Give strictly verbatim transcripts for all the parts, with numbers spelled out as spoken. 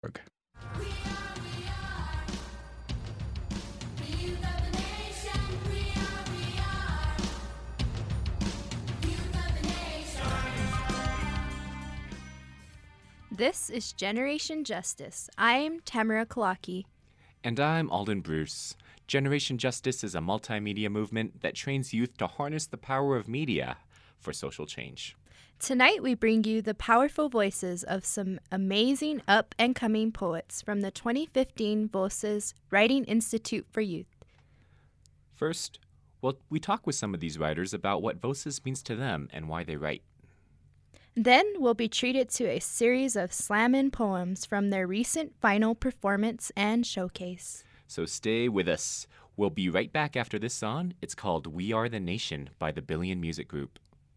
Org. This is Generation Justice. I'm Tamara Kalaki. And I'm Alden Bruce. Generation Justice is a multimedia movement that trains youth to harness the power of media for social change. Tonight we bring you the powerful voices of some amazing up-and-coming poets from the twenty fifteen Voces Writing Institute for Youth. First, well, we talk with some of these writers about what Voces means to them and why they write. Then we'll be treated to a series of slammin' poems from their recent final performance and showcase. So stay with us. We'll be right back after this song. It's called We Are the Nation by the Billion Music Group.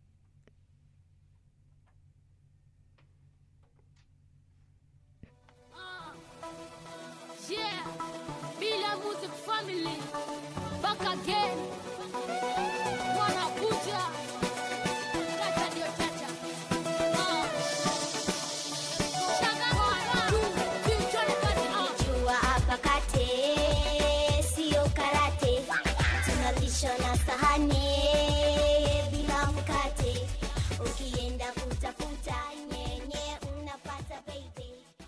Yeah, Bila Music Family, back again. Wanakuja, chacha ndio chacha. Ah, shaka moja, tuchore kazi. Ah, Jua hapa kate, sio karate. Tunalisha na sahani bila mkate. Ukienda kutafuta nyenye unapata baby.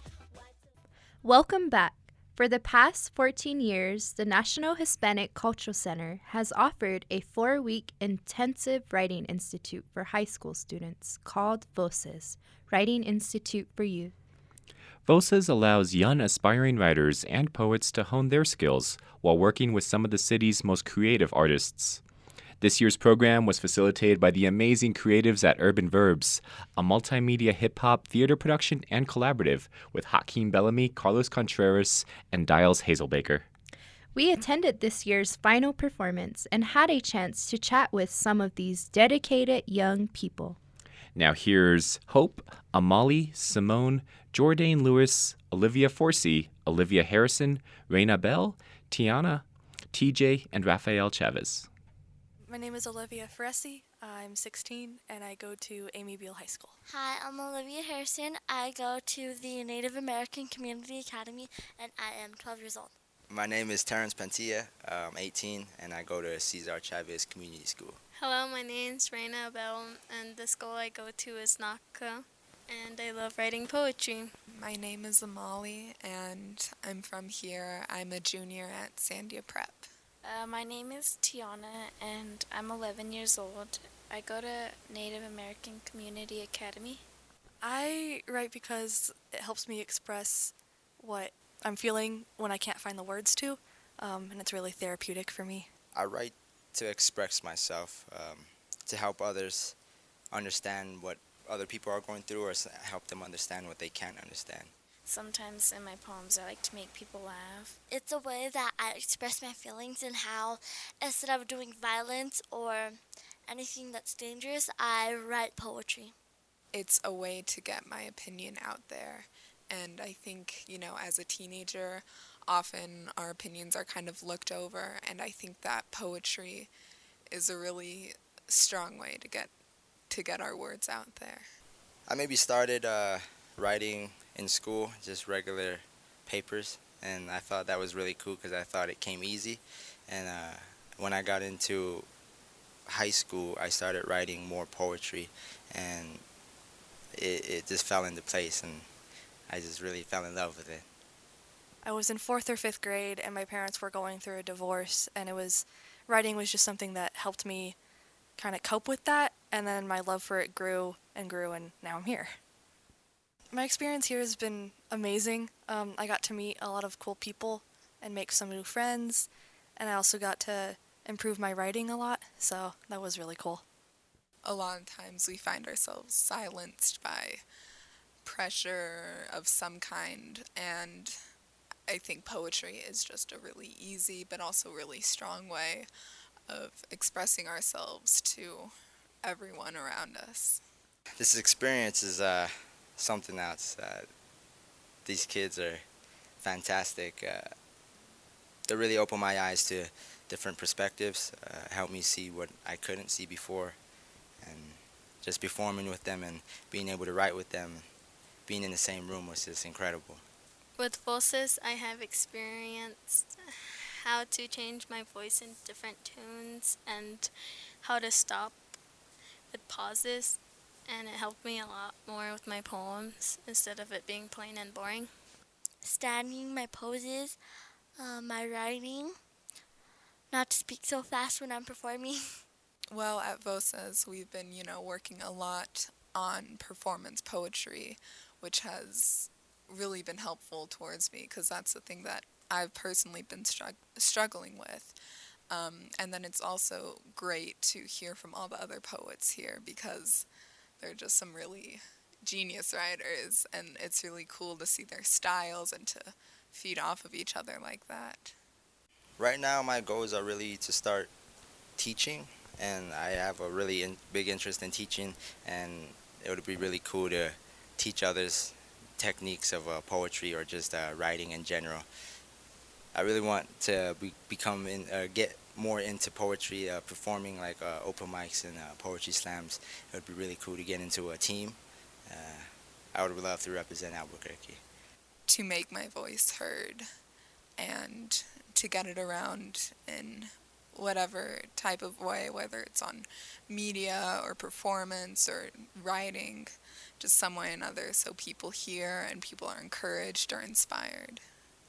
Welcome back. For the past fourteen years, the National Hispanic Cultural Center has offered a four-week intensive writing institute for high school students called Voces, Writing Institute for Youth. Voces allows young aspiring writers and poets to hone their skills while working with some of the city's most creative artists. This year's program was facilitated by the amazing creatives at Urban Verbs, a multimedia hip-hop theater production and collaborative with Hakeem Bellamy, Carlos Contreras, and Dials Hazelbaker. We attended this year's final performance and had a chance to chat with some of these dedicated young people. Now here's Hope, Amali, Simone, Jordan Lewis, Olivia Forsey, Olivia Harrison, Reina Bell, Tiana, T J, and Rafael Chavez. My name is Olivia Ferresi. I'm sixteen, and I go to Amy Beale High School. Hi, I'm Olivia Harrison. I go to the Native American Community Academy, and I am twelve years old. My name is Terrence Pentilla. I'm eighteen, and I go to Cesar Chavez Community School. Hello, my name's Reina Bell, and the school I go to is NACA, and I love writing poetry. My name is Amali, and I'm from here. I'm a junior at Sandia Prep. Uh, my name is Tiana, and I'm eleven years old. I go to Native American Community Academy. I write because it helps me express what I'm feeling when I can't find the words to, um, and it's really therapeutic for me. I write to express myself, um, to help others understand what other people are going through, or s- help them understand what they can't understand. Sometimes in my poems, I like to make people laugh. It's a way that I express my feelings and how, instead of doing violence or anything that's dangerous, I write poetry. It's a way to get my opinion out there. And I think, you know, as a teenager, often our opinions are kind of looked over. And I think that poetry is a really strong way to get to get our words out there. I maybe started uh, writing in school, just regular papers, and I thought that was really cool because I thought it came easy. And uh, when I got into high school, I started writing more poetry, and it, it just fell into place, and I just really fell in love with it. I was in fourth or fifth grade, and my parents were going through a divorce, and it was writing was just something that helped me kind of cope with that, and then my love for it grew and grew, and now I'm here. My experience here has been amazing. Um, I got to meet a lot of cool people and make some new friends, and I also got to improve my writing a lot, so that was really cool. A lot of times we find ourselves silenced by pressure of some kind, and I think poetry is just a really easy but also really strong way of expressing ourselves to everyone around us. This experience is uh, something else. Uh, these kids are fantastic. Uh, they really opened my eyes to different perspectives, uh, helped me see what I couldn't see before, and just performing with them and being able to write with them, being in the same room was just incredible. With Voces, I have experienced how to change my voice in different tunes and how to stop with pauses, and it helped me a lot more with my poems instead of it being plain and boring. Standing, my poses, uh, my writing, not to speak so fast when I'm performing. Well, at Voces, we've been, you know, working a lot on performance poetry, which has really been helpful towards me because that's the thing that I've personally been strugg- struggling with. Um, and then it's also great to hear from all the other poets here because they're just some really genius writers, and it's really cool to see their styles and to feed off of each other like that. Right now, my goals are really to start teaching, and I have a really in, big interest in teaching, and it would be really cool to teach others techniques of uh, poetry or just uh, writing in general. I really want to be, become in, uh, get more into poetry, uh, performing like uh, open mics and uh, poetry slams. It would be really cool to get into a team. Uh, I would love to represent Albuquerque. To make my voice heard and to get it around in whatever type of way, whether it's on media or performance or writing, just some way or another, so people hear and people are encouraged or inspired.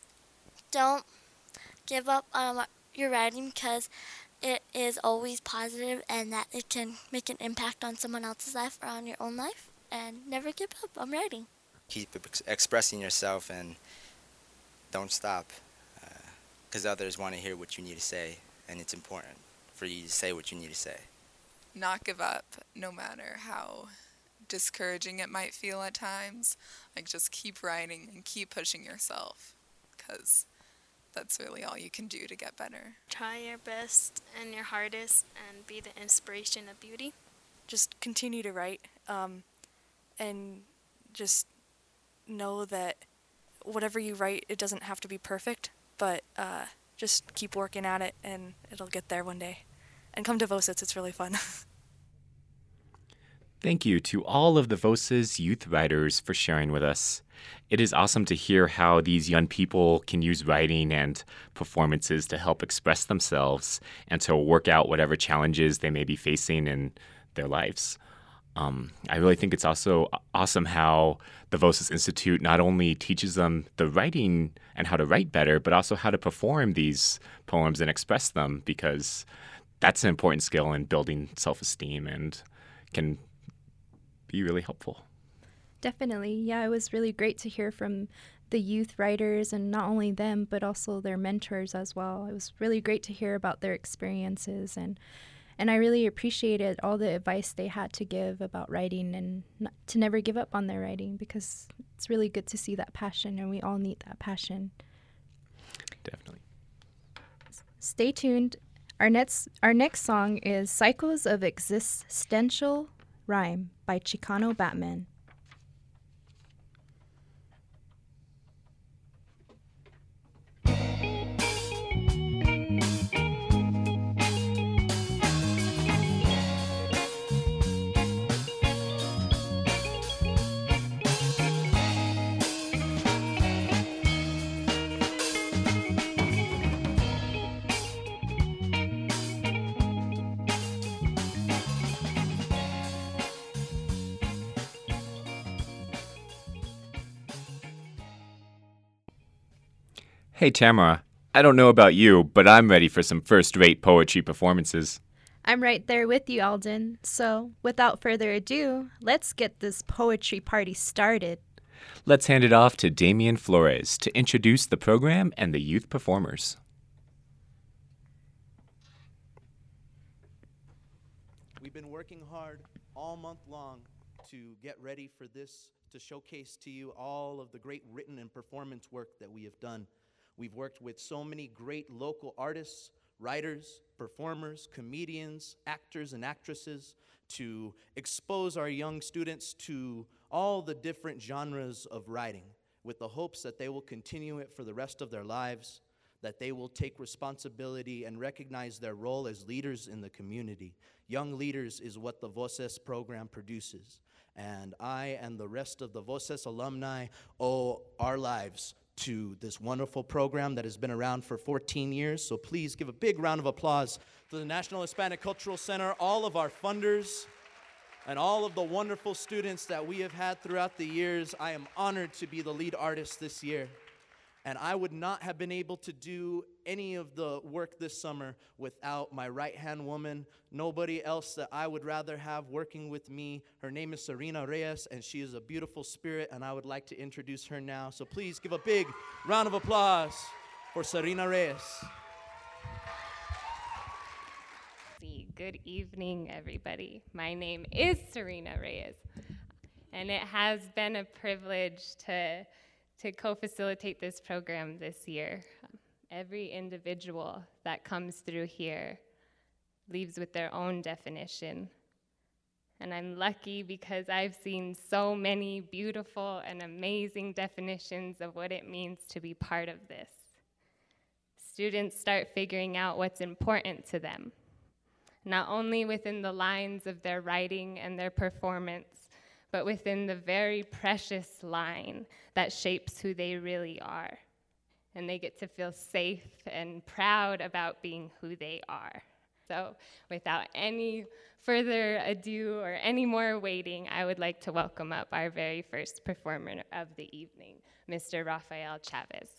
Don't give up on your writing because it is always positive and that it can make an impact on someone else's life or on your own life. And never give up on writing. Keep ex- expressing yourself and don't stop, because uh, others want to hear what you need to say, and it's important for you to say what you need to say. Not give up, no matter how discouraging it might feel at times. Like, just keep writing and keep pushing yourself, because that's really all you can do to get better. Try your best and your hardest and be the inspiration of beauty. Just continue to write, um, and just know that whatever you write, it doesn't have to be perfect, but uh, just keep working at it and it'll get there one day. And come to Voces, it's really fun. Thank you to all of the Voces youth writers for sharing with us. It is awesome to hear how these young people can use writing and performances to help express themselves and to work out whatever challenges they may be facing in their lives. Um, I really think it's also awesome how the Voces Institute not only teaches them the writing and how to write better, but also how to perform these poems and express them, because that's an important skill in building self-esteem and can be really helpful. Definitely. Yeah, it was really great to hear from the youth writers, and not only them, but also their mentors as well. It was really great to hear about their experiences, and and I really appreciated all the advice they had to give about writing and not, to never give up on their writing, because it's really good to see that passion, and we all need that passion. Definitely. Stay tuned. Our next, our next song is Cycles of Existential Rhyme by Chicano Batman. Hey, Tamara, I don't know about you, but I'm ready for some first-rate poetry performances. I'm right there with you, Alden. So, without further ado, let's get this poetry party started. Let's hand it off to Damian Flores to introduce the program and the youth performers. We've been working hard all month long to get ready for this, to showcase to you all of the great written and performance work that we have done. We've worked with so many great local artists, writers, performers, comedians, actors, and actresses to expose our young students to all the different genres of writing, with the hopes that they will continue it for the rest of their lives, that they will take responsibility and recognize their role as leaders in the community. Young leaders is what the Voces program produces, and I and the rest of the Voces alumni owe our lives to this wonderful program that has been around for fourteen years. So please give a big round of applause to the National Hispanic Cultural Center, all of our funders, and all of the wonderful students that we have had throughout the years. I am honored to be the lead artist this year. And I would not have been able to do any of the work this summer without my right-hand woman. Nobody else that I would rather have working with me. Her name is Serena Reyes, and she is a beautiful spirit, and I would like to introduce her now. So please give a big round of applause for Serena Reyes. Good evening, everybody. My name is Serena Reyes, and it has been a privilege to to co-facilitate this program this year. Every individual that comes through here leaves with their own definition. And I'm lucky because I've seen so many beautiful and amazing definitions of what it means to be part of this. Students start figuring out what's important to them, not only within the lines of their writing and their performance, but within the very precious line that shapes who they really are. And they get to feel safe and proud about being who they are. So without any further ado or any more waiting, I would like to welcome up our very first performer of the evening, Mister Rafael Chavez.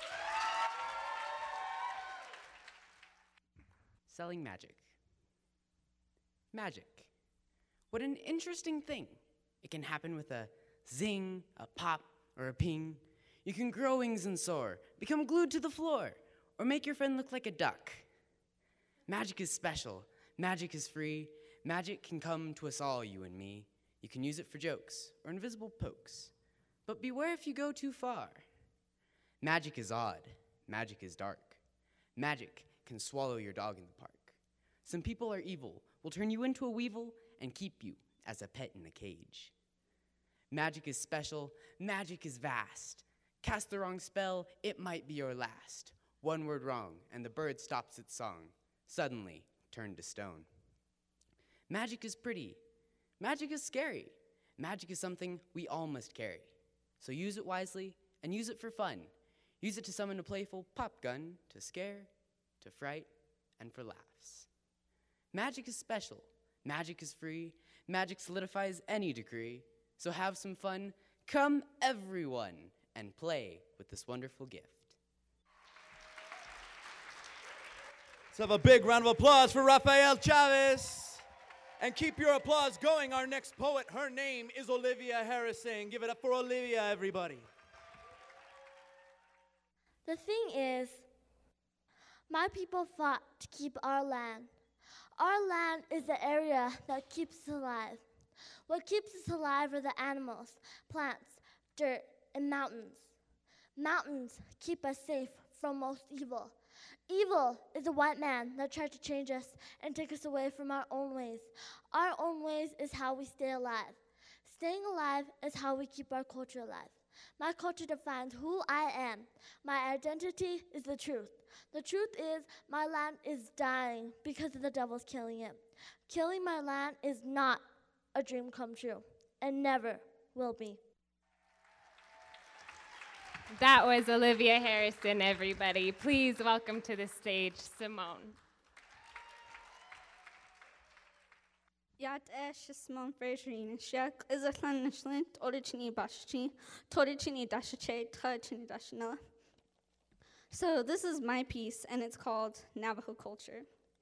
Selling magic. Magic. What an interesting thing. It can happen with a zing, a pop, or a ping. You can grow wings and soar, become glued to the floor, or make your friend look like a duck. Magic is special. Magic is free. Magic can come to us all, you and me. You can use it for jokes or invisible pokes. But beware if you go too far. Magic is odd. Magic is dark. Magic can swallow your dog in the park. Some people are evil, will turn you into a weevil and keep you as a pet in a cage. Magic is special, magic is vast. Cast the wrong spell, it might be your last. One word wrong, and the bird stops its song, suddenly turned to stone. Magic is pretty, magic is scary. Magic is something we all must carry. So use it wisely, and use it for fun. Use it to summon a playful pop gun, to scare, to fright, and for laughs. Magic is special, magic is free, magic solidifies any degree. So have some fun, come everyone, and play with this wonderful gift. Let's have a big round of applause for Rafael Chavez. And keep your applause going. Our next poet, her name is Olivia Harrison. Give it up for Olivia, everybody. The thing is, my people fought to keep our land. Our land is the area that keeps us alive. What keeps us alive are the animals, plants, dirt, and mountains. Mountains keep us safe from most evil. Evil is a white man that tried to change us and take us away from our own ways. Our own ways is how we stay alive. Staying alive is how we keep our culture alive. My culture defines who I am. My identity is the truth. The truth is my land is dying because of the devil's killing it. Killing my land is not a dream come true, and never will be. That was Olivia Harrison, everybody. Please welcome to the stage Simone. Yat esh Simone Fraserine Shek is a clan Nishlin, Orichini Bashi, Torichini Dashache, Tachini Dashanella. So this is my piece, and it's called Navajo Culture.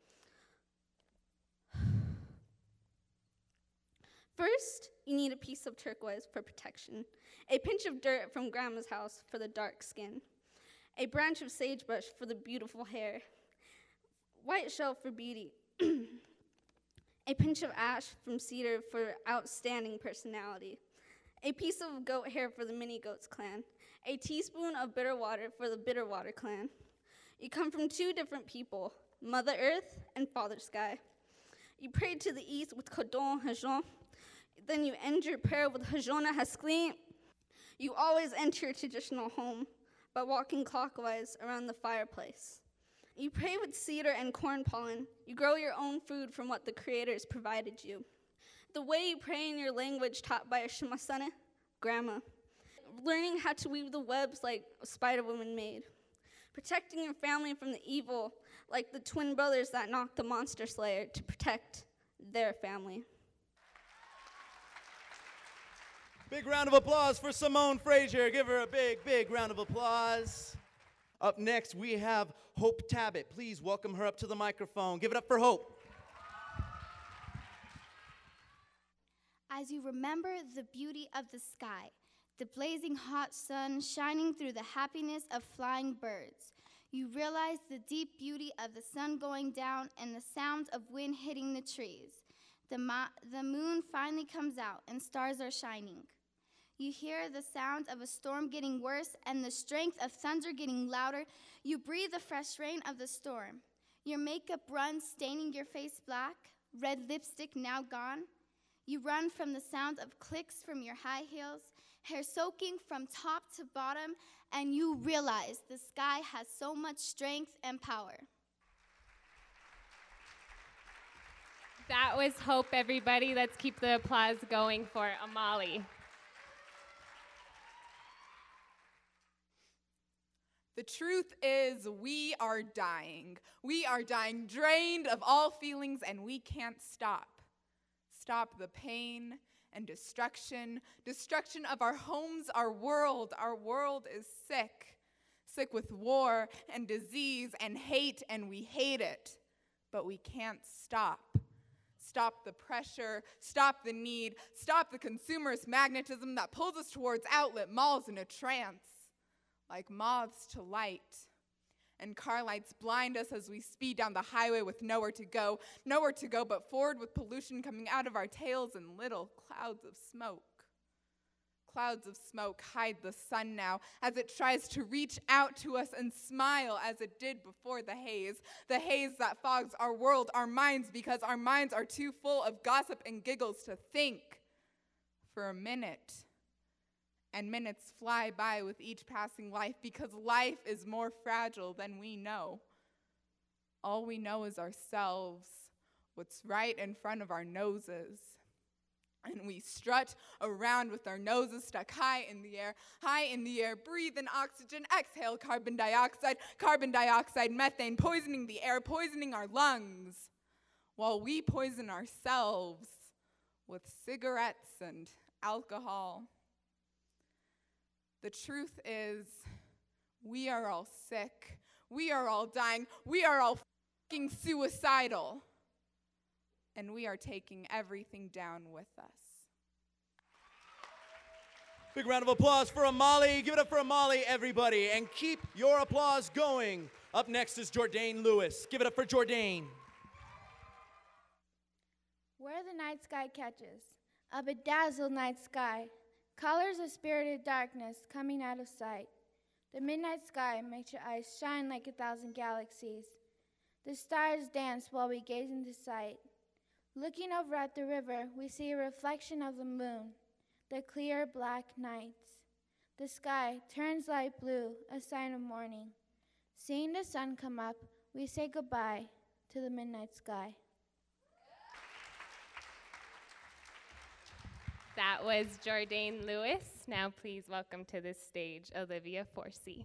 First, you need a piece of turquoise for protection, a pinch of dirt from grandma's house for the dark skin, a branch of sagebrush for the beautiful hair, white shell for beauty, a pinch of ash from cedar for outstanding personality, a piece of goat hair for the Mini Goats clan, a teaspoon of bitter water for the Bitter Water clan. You come from two different people, Mother Earth and Father Sky. You pray to the east with Kodon Hajon. Then you end your prayer with Hajona Haskli. You always enter your traditional home by walking clockwise around the fireplace. You pray with cedar and corn pollen. You grow your own food from what the creators provided you. The way you pray in your language taught by your Shimasane, grandma. learning how to weave the webs like Spider-Woman made. Protecting your family from the evil, like the twin brothers that knocked the monster slayer to protect their family. Big round of applause for Simone Frazier. Give her a big, big round of applause. Up next, we have Hope Tabbitt. Please welcome her up to the microphone. Give it up for Hope. As you remember the beauty of the sky, the blazing hot sun shining through the happiness of flying birds, you realize the deep beauty of the sun going down and the sounds of wind hitting the trees. The, mo- the moon finally comes out and stars are shining. You hear the sounds of a storm getting worse and the strength of thunder getting louder. You breathe the fresh rain of the storm. Your makeup runs, staining your face black, red lipstick now gone. You run from the sounds of clicks from your high heels, hair soaking from top to bottom, and you realize the sky has so much strength and power. That was Hope, everybody. Let's keep the applause going for Amali. The truth is, we are dying. We are dying, drained of all feelings, and we can't stop. Stop the pain and destruction, destruction of our homes, our world. Our world is sick, sick with war and disease and hate, and we hate it. But we can't stop. Stop the pressure, stop the need, stop the consumerist magnetism that pulls us towards outlet malls in a trance, like moths to light. And car lights blind us as we speed down the highway with nowhere to go, nowhere to go but forward with pollution coming out of our tails and little clouds of smoke. Clouds of smoke hide the sun now as it tries to reach out to us and smile as it did before the haze, the haze that fogs our world, our minds, because our minds are too full of gossip and giggles to think for a minute. And minutes fly by with each passing life because life is more fragile than we know. All we know is ourselves, what's right in front of our noses. And we strut around with our noses stuck high in the air, high in the air, breathe in oxygen, exhale carbon dioxide, carbon dioxide, methane, poisoning the air, poisoning our lungs, while we poison ourselves with cigarettes and alcohol. The truth is, we are all sick, we are all dying, we are all fucking suicidal. And we are taking everything down with us. Big round of applause for Amali. Give it up for Amali, everybody, and keep your applause going. Up next is Jordaine Lewis. Give it up for Jordaine. Where the night sky catches, a bedazzled night sky, colors of spirited darkness coming out of sight. The midnight sky makes your eyes shine like a thousand galaxies. The stars dance while we gaze into sight. Looking over at the river, we see a reflection of the moon, the clear black nights. The sky turns light blue, a sign of morning. Seeing the sun come up, we say goodbye to the midnight sky. That was Jordaine Lewis. Now please welcome to the stage Olivia Forsey.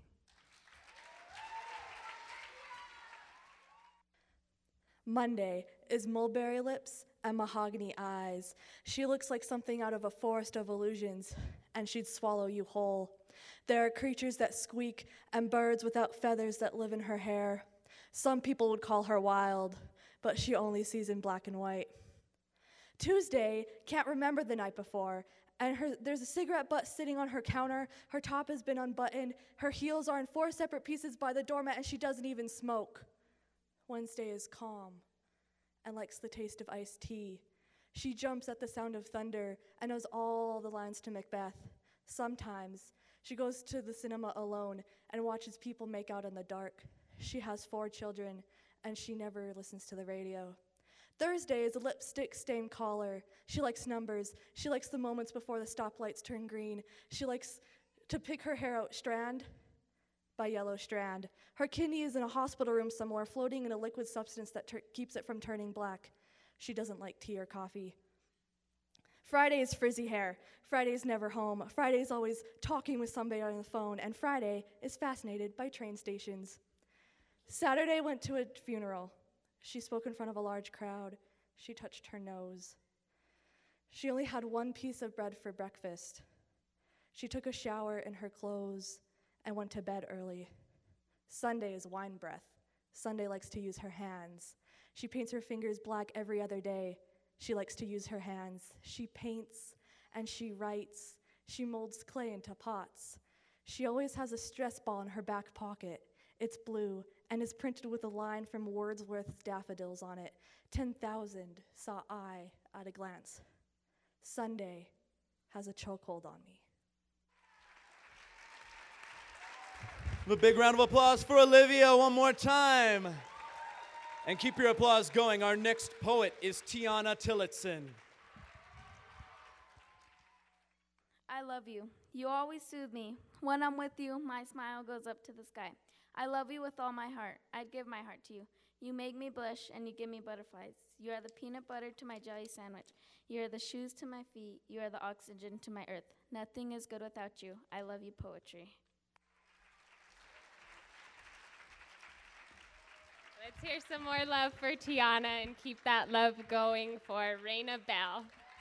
Monday is mulberry lips and mahogany eyes. She looks like something out of a forest of illusions, and she'd swallow you whole. There are creatures that squeak and birds without feathers that live in her hair. Some people would call her wild, but she only sees in black and white. Tuesday can't remember the night before, and her, there's a cigarette butt sitting on her counter. Her top has been unbuttoned. Her heels are in four separate pieces by the doormat, and she doesn't even smoke. Wednesday is calm and likes the taste of iced tea. She jumps at the sound of thunder and knows all the lines to Macbeth. Sometimes she goes to the cinema alone and watches people make out in the dark. She has four children, and she never listens to the radio. Thursday is a lipstick-stained collar. She likes numbers. She likes the moments before the stoplights turn green. She likes to pick her hair out strand by yellow strand. Her kidney is in a hospital room somewhere, floating in a liquid substance that ter- keeps it from turning black. She doesn't like tea or coffee. Friday is frizzy hair. Friday's never home. Friday's always talking with somebody on the phone. And Friday is fascinated by train stations. Saturday went to a funeral. She spoke in front of a large crowd. She touched her nose. She only had one piece of bread for breakfast. She took a shower in her clothes and went to bed early. Sunday is wine breath. Sunday likes to use her hands. She paints her fingers black every other day. She likes to use her hands. She paints and she writes. She molds clay into pots. She always has a stress ball in her back pocket. It's blue and is printed with a line from Wordsworth's Daffodils on it. ten thousand saw I at a glance. Sunday has a chokehold on me. A big round of applause for Olivia one more time. And keep your applause going. Our next poet is Tiana Tillotson. I love you. You always soothe me. When I'm with you, my smile goes up to the sky. I love you with all my heart. I'd give my heart to you. You make me blush and you give me butterflies. You are the peanut butter to my jelly sandwich. You are the shoes to my feet. You are the oxygen to my earth. Nothing is good without you. I love you, poetry. Let's hear some more love for Tiana and keep that love going for Raina Bell.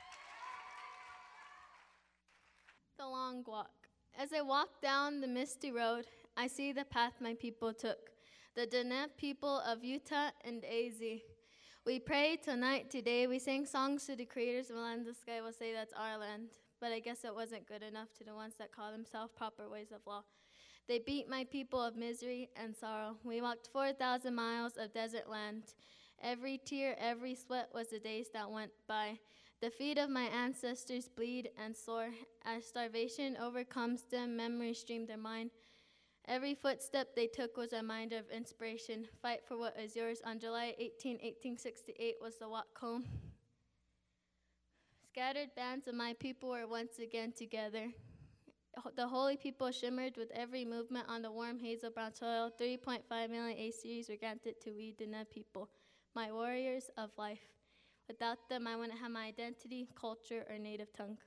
The long walk. As I walk down the misty road, I see the path my people took, the Diné people of Utah and A Z. We prayed tonight, today. We sang songs to the creators of the land. This guy will say that's our land, but I guess it wasn't good enough to the ones that call themselves proper ways of law. They beat my people of misery and sorrow. We walked four thousand miles of desert land. Every tear, every sweat was the days that went by. The feet of my ancestors bleed and sore. As starvation overcomes them, memories stream their mind. Every footstep they took was a reminder of inspiration. Fight for what is yours. On July eighteenth, eighteen sixty-eight was the walk home. Scattered bands of my people were once again together. The holy people shimmered with every movement on the warm hazel brown soil. three point five million A Cs were granted to we Diné people, my warriors of life. Without them, I wouldn't have my identity, culture, or native tongue.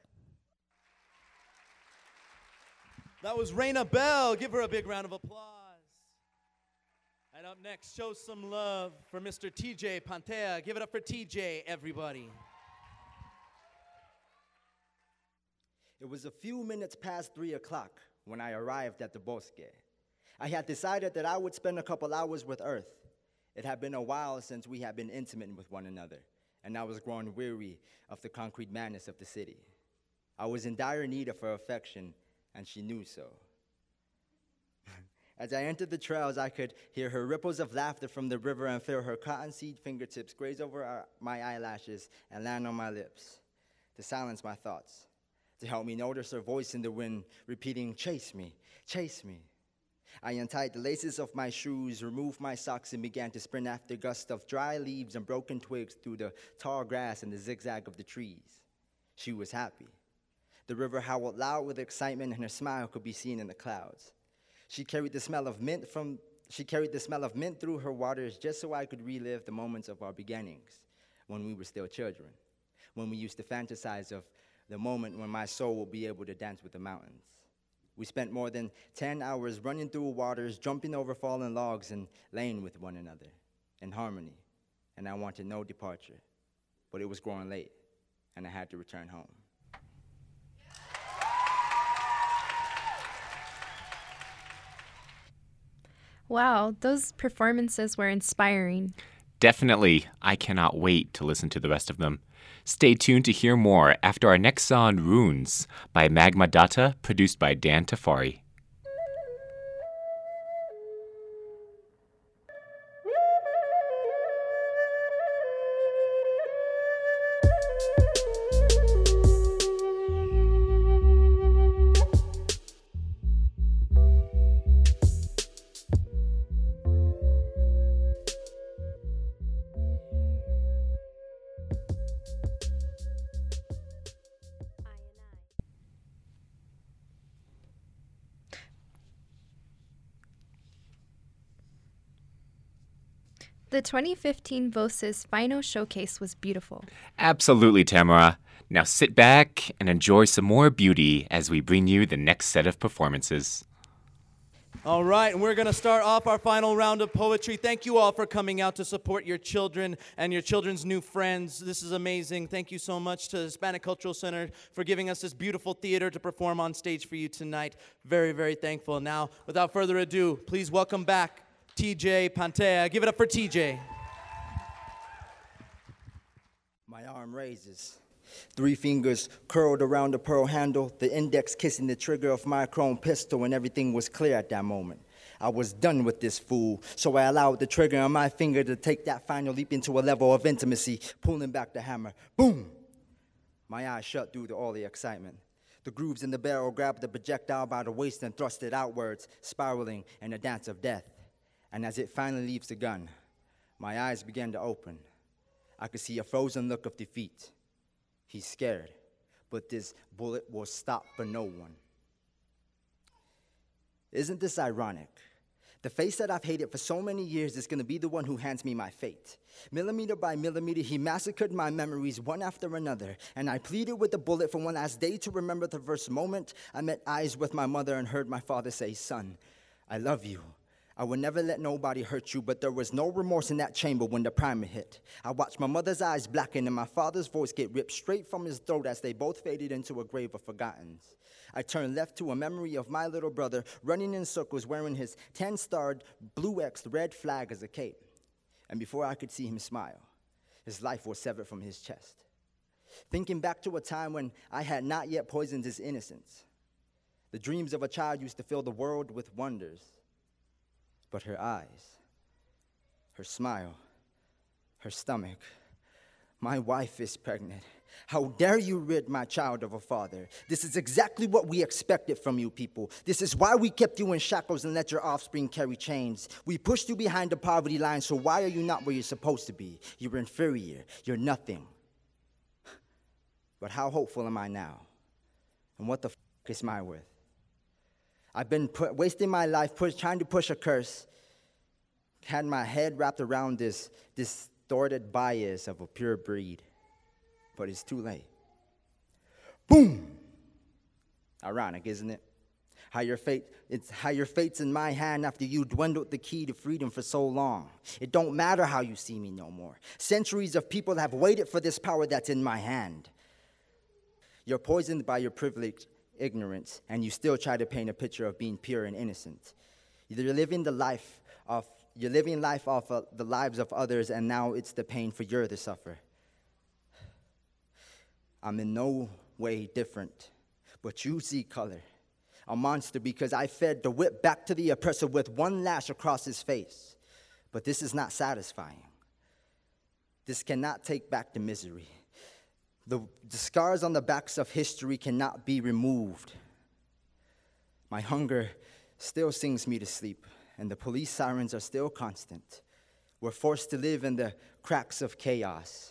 That was Raina Bell. Give her a big round of applause. And up next, show some love for Mister T J Pantea. Give it up for T J, everybody. It was a few minutes past three o'clock when I arrived at the bosque. I had decided that I would spend a couple hours with Earth. It had been a while since we had been intimate with one another, and I was growing weary of the concrete madness of the city. I was in dire need of her affection, and she knew so. As I entered the trails, I could hear her ripples of laughter from the river and feel her cottonseed fingertips graze over our, my eyelashes and land on my lips to silence my thoughts, to help me notice her voice in the wind, repeating, "Chase me, chase me." I untied the laces of my shoes, removed my socks, and began to sprint after gusts of dry leaves and broken twigs through the tall grass and the zigzag of the trees. She was happy. The river howled loud with excitement, and her smile could be seen in the clouds. She carried the smell of mint from she carried the smell of mint through her waters just so I could relive the moments of our beginnings, when we were still children, when we used to fantasize of the moment when my soul will be able to dance with the mountains. We spent more than ten hours running through waters, jumping over fallen logs, and laying with one another in harmony, and I wanted no departure. But it was growing late, and I had to return home. Wow, those performances were inspiring. Definitely. I cannot wait to listen to the rest of them. Stay tuned to hear more after our next song, Runes, by Magma Data, produced by Dan Tafari. The twenty fifteen Voces final showcase was beautiful. Absolutely, Tamara. Now sit back and enjoy some more beauty as we bring you the next set of performances. All right, and we're going to start off our final round of poetry. Thank you all for coming out to support your children and your children's new friends. This is amazing. Thank you so much to the Hispanic Cultural Center for giving us this beautiful theater to perform on stage for you tonight. Very, very thankful. Now, without further ado, please welcome back T J Pantea. Give it up for T J. My arm raises. Three fingers curled around the pearl handle, the index kissing the trigger of my chrome pistol, and everything was clear at that moment. I was done with this fool, so I allowed the trigger on my finger to take that final leap into a level of intimacy, pulling back the hammer. Boom! My eyes shut due to all the excitement. The grooves in the barrel grabbed the projectile by the waist and thrust it outwards, spiraling in a dance of death. And as it finally leaves the gun, my eyes began to open. I could see a frozen look of defeat. He's scared, but this bullet will stop for no one. Isn't this ironic? The face that I've hated for so many years is going to be the one who hands me my fate. Millimeter by millimeter, he massacred my memories one after another, and I pleaded with the bullet for one last day to remember the first moment I met eyes with my mother and heard my father say, "Son, I love you. I would never let nobody hurt you," but there was no remorse in that chamber when the primer hit. I watched my mother's eyes blacken and my father's voice get ripped straight from his throat as they both faded into a grave of forgottens. I turned left to a memory of my little brother running in circles wearing his ten-starred blue X red flag as a cape. And before I could see him smile, his life was severed from his chest. Thinking back to a time when I had not yet poisoned his innocence, the dreams of a child used to fill the world with wonders. But her eyes, her smile, her stomach. My wife is pregnant. How dare you rid my child of a father? This is exactly what we expected from you people. This is why we kept you in shackles and let your offspring carry chains. We pushed you behind the poverty line, so why are you not where you're supposed to be? You're inferior. You're nothing. But how hopeful am I now? And what the f*** is my worth? I've been put, wasting my life push, trying to push a curse, had my head wrapped around this distorted bias of a pure breed, but it's too late. Boom! Ironic, isn't it? How your fate, it's how your fate's in my hand after you dwindled the key to freedom for so long. It don't matter how you see me no more. Centuries of people have waited for this power that's in my hand. You're poisoned by your privilege, ignorance, and you still try to paint a picture of being pure and innocent. You're living the life of you're living life off of the lives of others, and now it's the pain for you to suffer. I'm in no way different, but you see color. A monster because I fed the whip back to the oppressor with one lash across his face. But this is not satisfying. This cannot take back the misery. The, the scars on the backs of history cannot be removed. My hunger still sings me to sleep, and the police sirens are still constant. We're forced to live in the cracks of chaos.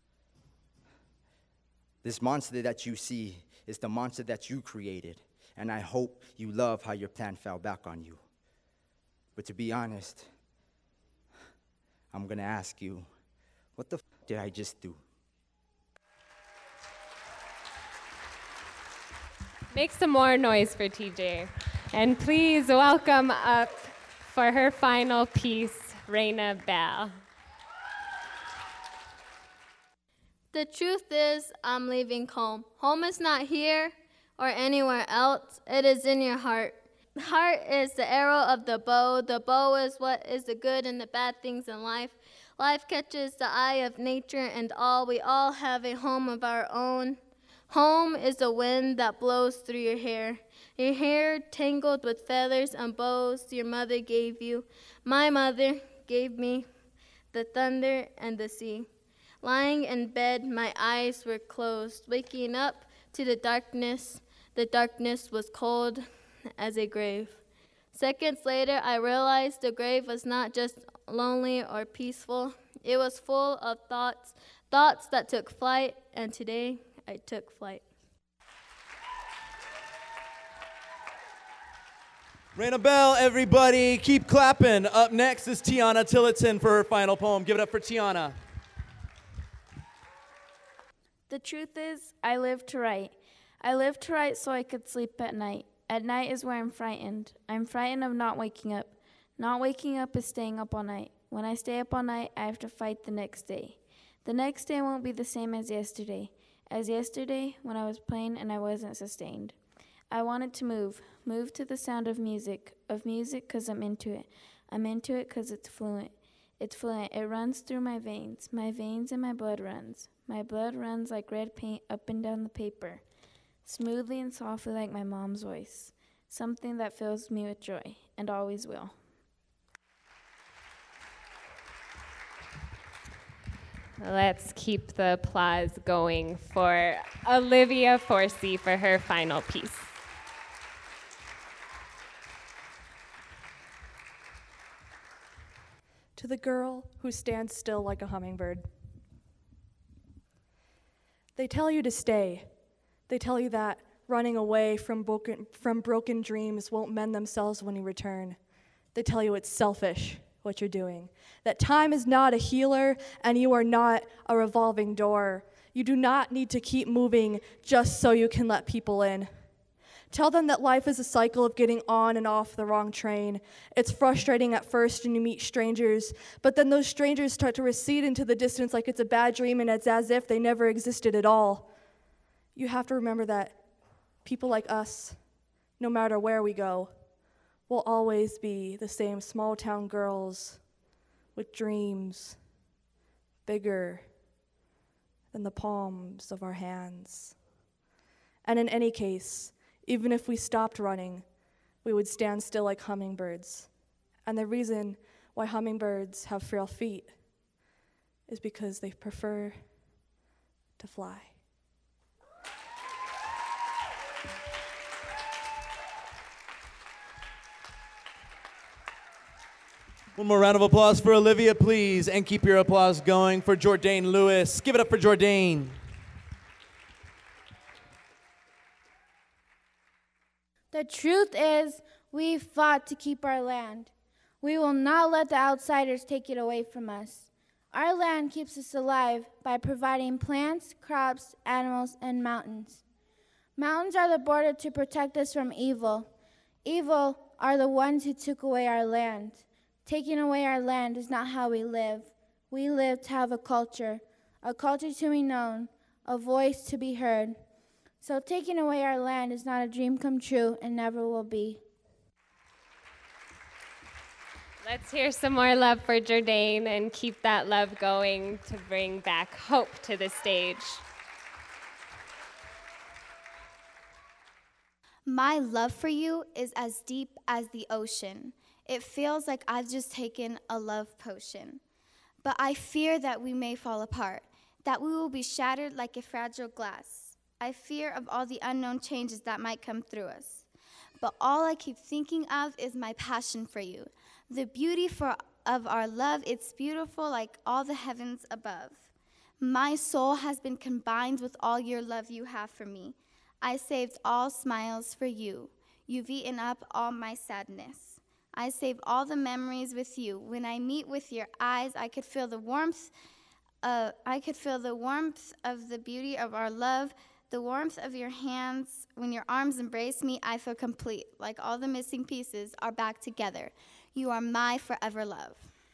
This monster that you see is the monster that you created, and I hope you love how your plan fell back on you. But to be honest, I'm gonna ask you, what the f*** did I just do? Make some more noise for T J. And please welcome up for her final piece, Raina Bell. The truth is, I'm leaving home. Home is not here or anywhere else. It is in your heart. The heart is the arrow of the bow. The bow is what is the good and the bad things in life. Life catches the eye of nature and all. We all have a home of our own. Home is the wind that blows through your hair. Your hair tangled with feathers and bows your mother gave you. My mother gave me the thunder and the sea. Lying in bed, my eyes were closed. Waking up to the darkness, the darkness was cold as a grave. Seconds later, I realized the grave was not just lonely or peaceful. It was full of thoughts, thoughts that took flight, and today I took flight. Raina Bell, everybody, keep clapping. Up next is Tiana Tillotson for her final poem. Give it up for Tiana. The truth is, I live to write. I live to write so I could sleep at night. At night is where I'm frightened. I'm frightened of not waking up. Not waking up is staying up all night. When I stay up all night, I have to fight the next day. The next day won't be the same as yesterday. As yesterday, when I was playing and I wasn't sustained. I wanted to move, move to the sound of music, of music because I'm into it. I'm into it because it's fluent. It's fluent. It runs through my veins. My veins and my blood runs. My blood runs like red paint up and down the paper, smoothly and softly like my mom's voice, something that fills me with joy and always will. Let's keep the applause going for Olivia Forsey for her final piece. To the girl who stands still like a hummingbird. They tell you to stay. They tell you that running away from broken, from broken dreams won't mend themselves when you return. They tell you it's selfish, what you're doing. That time is not a healer and you are not a revolving door. You do not need to keep moving just so you can let people in. Tell them that life is a cycle of getting on and off the wrong train. It's frustrating at first and you meet strangers, but then those strangers start to recede into the distance like it's a bad dream and it's as if they never existed at all. You have to remember that people like us, no matter where we go, will always be the same small town girls with dreams bigger than the palms of our hands. And in any case, even if we stopped running, we would stand still like hummingbirds. And the reason why hummingbirds have frail feet is because they prefer to fly. One more round of applause for Olivia, please, and keep your applause going for Jordaine Lewis. Give it up for Jordaine. The truth is, we've fought to keep our land. We will not let the outsiders take it away from us. Our land keeps us alive by providing plants, crops, animals, and mountains. Mountains are the border to protect us from evil. Evil are the ones who took away our land. Taking away our land is not how we live. We live to have a culture, a culture to be known, a voice to be heard. So taking away our land is not a dream come true and never will be. Let's hear some more love for Jordaine and keep that love going to bring back hope to the stage. My love for you is as deep as the ocean. It feels like I've just taken a love potion. But I fear that we may fall apart, that we will be shattered like a fragile glass. I fear of all the unknown changes that might come through us. But all I keep thinking of is my passion for you. The beauty for, of our love, it's beautiful like all the heavens above. My soul has been combined with all your love you have for me. I saved all smiles for you. You've eaten up all my sadness. I saved all the memories with you. When I meet with your eyes, I could feel the warmth, uh, I could feel the warmth of the beauty of our love. The warmth of your hands, when your arms embrace me, I feel complete, like all the missing pieces are back together. You are my forever love.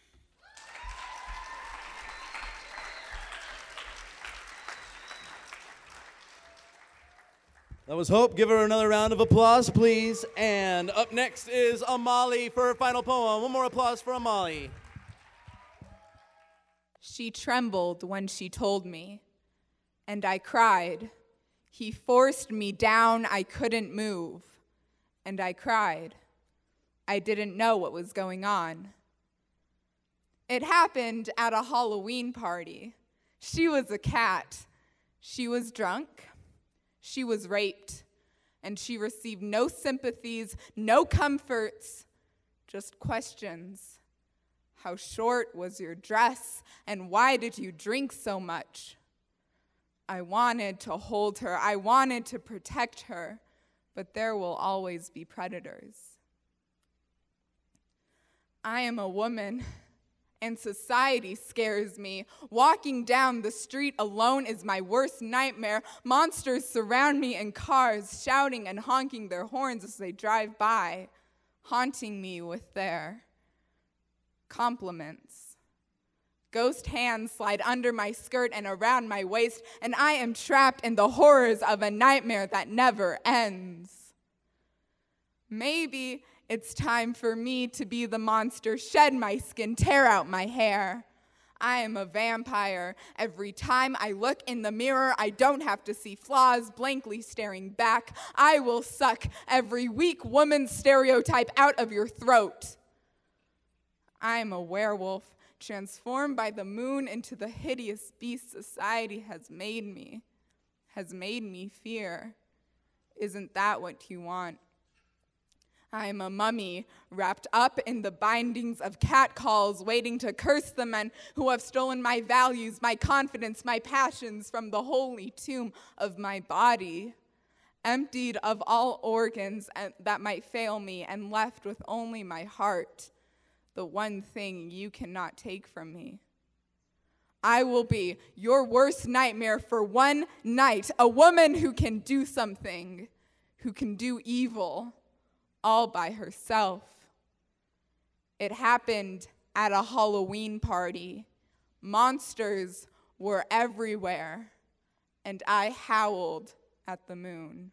That was Hope. Give her another round of applause, please. And up next is Amali for her final poem. One more applause for Amali. She trembled when she told me, and I cried. He forced me down, I couldn't move, and I cried. I didn't know what was going on. It happened at a Halloween party. She was a cat. She was drunk. She was raped. And she received no sympathies, no comforts, just questions. How short was your dress, and why did you drink so much? I wanted to hold her, I wanted to protect her, but there will always be predators. I am a woman, and society scares me. Walking down the street alone is my worst nightmare. Monsters surround me in cars, shouting and honking their horns as they drive by, haunting me with their compliments. Ghost hands slide under my skirt and around my waist, and I am trapped in the horrors of a nightmare that never ends. Maybe it's time for me to be the monster, shed my skin, tear out my hair. I am a vampire. Every time I look in the mirror, I don't have to see flaws blankly staring back. I will suck every weak woman's stereotype out of your throat. I am a werewolf, transformed by the moon into the hideous beast society has made me, has made me fear. Isn't that what you want? I am a mummy wrapped up in the bindings of catcalls, waiting to curse the men who have stolen my values, my confidence, my passions from the holy tomb of my body, emptied of all organs that might fail me and left with only my heart, the one thing you cannot take from me. I will be your worst nightmare for one night, a woman who can do something, who can do evil, all by herself. It happened at a Halloween party. Monsters were everywhere, and I howled at the moon.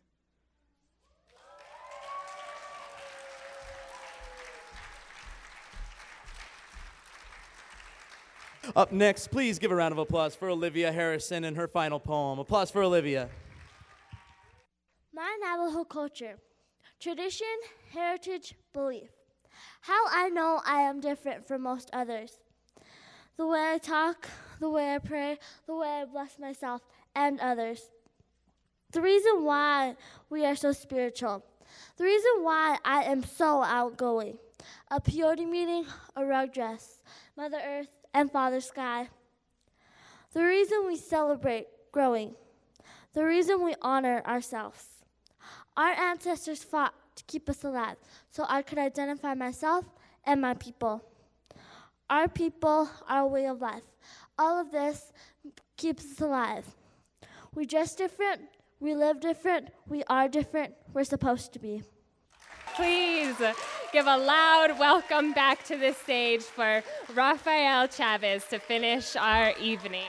Up next, please give a round of applause for Olivia Harrison and her final poem. Applause for Olivia. My Navajo culture. Tradition, heritage, belief. How I know I am different from most others. The way I talk, the way I pray, the way I bless myself and others. The reason why we are so spiritual. The reason why I am so outgoing. A peyote meeting, a rug dress, Mother Earth and Father Sky. The reason we celebrate growing. The reason we honor ourselves. Our ancestors fought to keep us alive so I could identify myself and my people. Our people, our way of life. All of this keeps us alive. We dress different, we live different, we are different, we're supposed to be. Please give a loud welcome back to the stage for Rafael Chavez to finish our evening.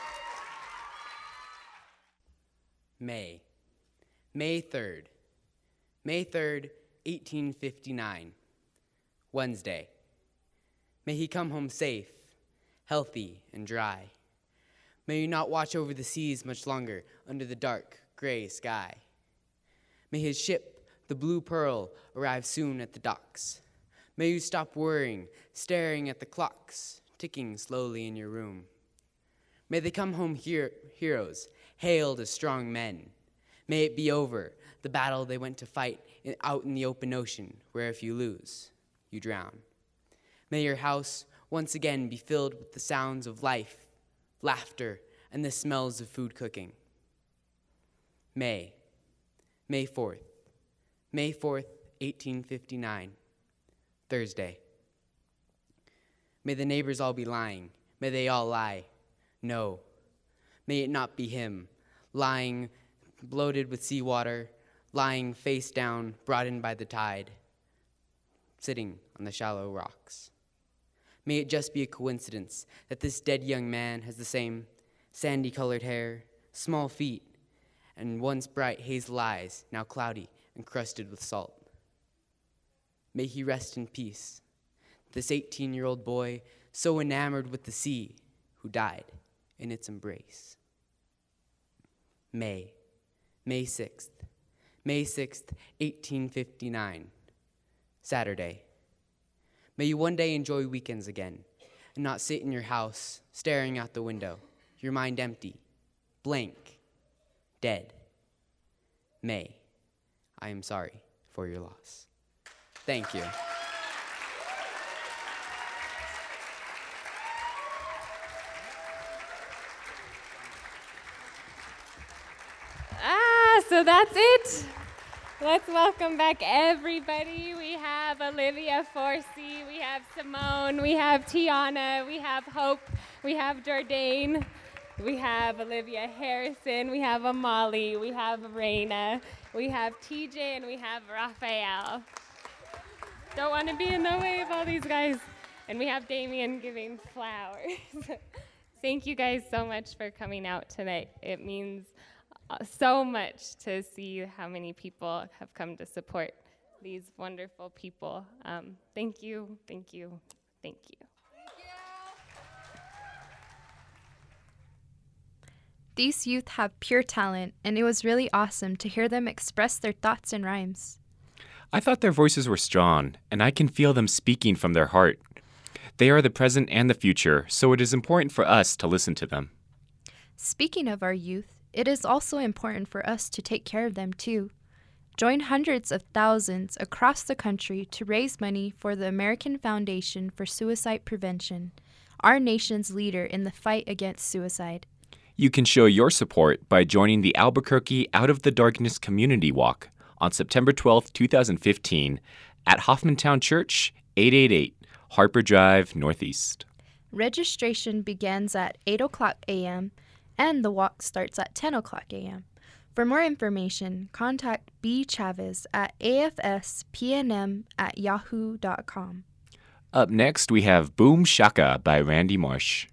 May. May third. May third, eighteen fifty-nine. Wednesday. May he come home safe, healthy, and dry. May you not watch over the seas much longer under the dark, gray sky. May his ship, the Blue Pearl, arrive soon at the docks. May you stop worrying, staring at the clocks, ticking slowly in your room. May they come home here, heroes, hailed as strong men. May it be over, the battle they went to fight in, out in the open ocean, where if you lose, you drown. May your house once again be filled with the sounds of life, laughter, and the smells of food cooking. May, May fourth, May fourth, eighteen fifty-nine, Thursday. May the neighbors all be lying, may they all lie. No, may it not be him, lying bloated with seawater, lying face down, brought in by the tide, sitting on the shallow rocks. May it just be a coincidence that this dead young man has the same sandy-colored hair, small feet, and once bright hazel eyes, now cloudy and crusted with salt. May he rest in peace, this eighteen-year-old boy so enamored with the sea who died in its embrace. May. May sixth, May sixth, eighteen fifty-nine, Saturday. May you one day enjoy weekends again and not sit in your house staring out the window, your mind empty, blank, dead. May, I am sorry for your loss. Thank you. Ah, so that's it. Let's welcome back everybody. We have have Olivia Forsey, we have Simone, we have Tiana, we have Hope, we have Jordaine, we have Olivia Harrison, we have Amali, we have Raina, we have T J, and we have Raphael. Don't want to be in the way of all these guys. And we have Damien giving flowers. Thank you guys so much for coming out tonight. It means uh, so much to see how many people have come to support these wonderful people. Um, thank you, thank you, thank you. These youth have pure talent, and it was really awesome to hear them express their thoughts in rhymes. I thought their voices were strong, and I can feel them speaking from their heart. They are the present and the future, so it is important for us to listen to them. Speaking of our youth, it is also important for us to take care of them too. Join hundreds of thousands across the country to raise money for the American Foundation for Suicide Prevention, our nation's leader in the fight against suicide. You can show your support by joining the Albuquerque Out of the Darkness Community Walk on September twelfth, twenty fifteen at Hoffmantown Church, eight eighty-eight Harper Drive, Northeast. Registration begins at eight o'clock a.m. and the walk starts at ten o'clock a.m. For more information, contact B. Chavez at A F S P N M at yahoo dot com. Up next, we have Boom Shaka by Randy Marsh.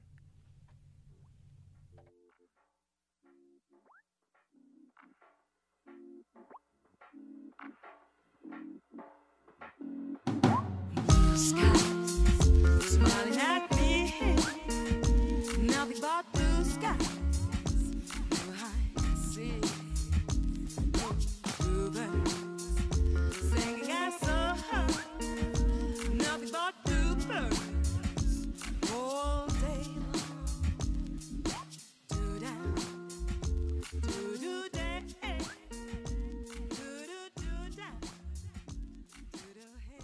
Smiling at me, nothing but blue skies. Oh, I see bluebirds singing a song, nothing but bluebirds all day long. Do da, do do da, do do do da, do do hey.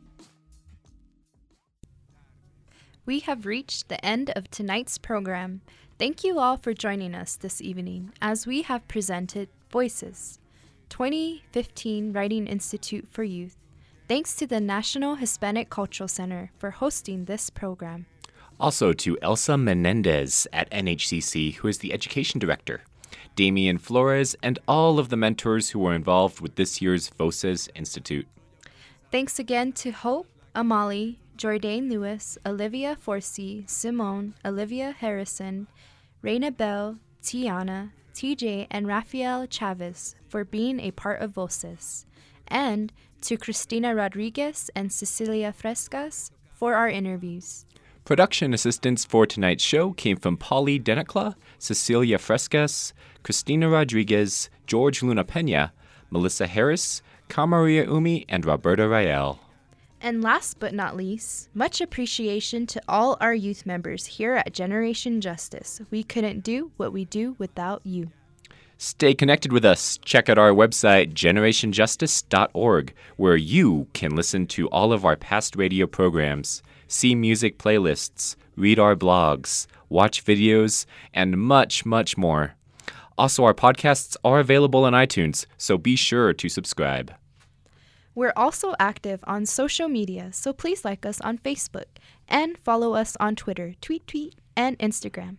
We have reached the end of tonight's program. Thank you all for joining us this evening as we have presented Voices, twenty fifteen Writing Institute for Youth. Thanks to the National Hispanic Cultural Center for hosting this program. Also to Elsa Menendez at N H C C, who is the Education Director, Damian Flores, and all of the mentors who were involved with this year's Voices Institute. Thanks again to Hope, Amali, Jordaine Lewis, Olivia Forsey, Simone, Olivia Harrison, Raina Bell, Tiana, T J, and Rafael Chavez for being a part of Voces, and to Cristina Rodriguez and Cecilia Frescas for our interviews. Production assistance for tonight's show came from Polly Denacla, Cecilia Frescas, Cristina Rodriguez, George Luna Pena, Melissa Harris, Kamaria Umi, and Roberta Rael. And last but not least, much appreciation to all our youth members here at Generation Justice. We couldn't do what we do without you. Stay connected with us. Check out our website, generation justice dot org, where you can listen to all of our past radio programs, see music playlists, read our blogs, watch videos, and much, much more. Also, our podcasts are available on iTunes, so be sure to subscribe. We're also active on social media, so please like us on Facebook and follow us on Twitter, Tweet Tweet, and Instagram.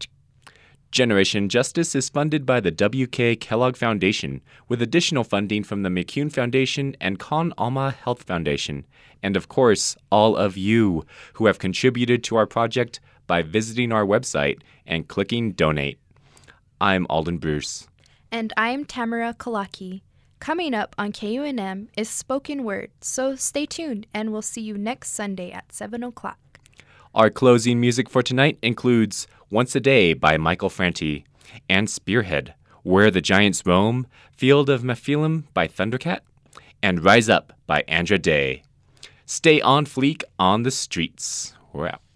Generation Justice is funded by the W K Kellogg Foundation, with additional funding from the McCune Foundation and Con Alma Health Foundation, and of course, all of you who have contributed to our project by visiting our website and clicking Donate. I'm Alden Bruce. And I'm Tamara Kalaki. Coming up on K U N M is Spoken Word, so stay tuned and we'll see you next Sunday at seven o'clock. Our closing music for tonight includes Once a Day by Michael Franti and Spearhead, Where the Giants Roam, Field of Mephilim by Thundercat, and Rise Up by Andra Day. Stay on fleek on the streets. We're out.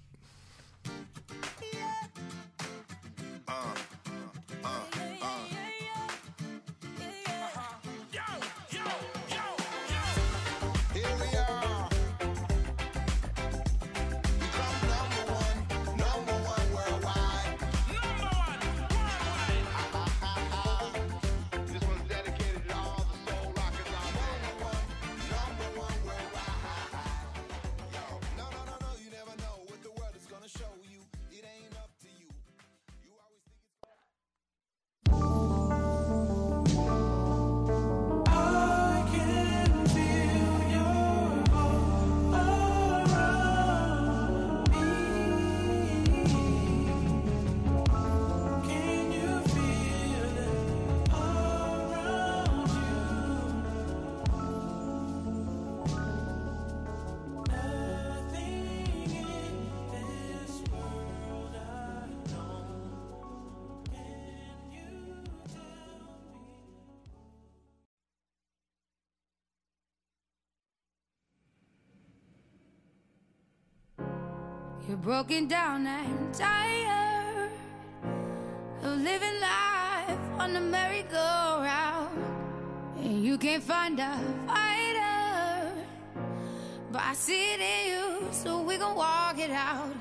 You're broken down and tired of living life on the merry-go-round, and you can't find a fighter, but I see it in you, so we gon' walk it out.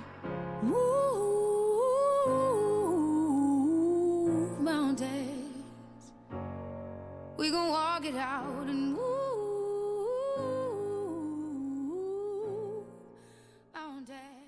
Move mountains, we gon' walk it out and move mountains.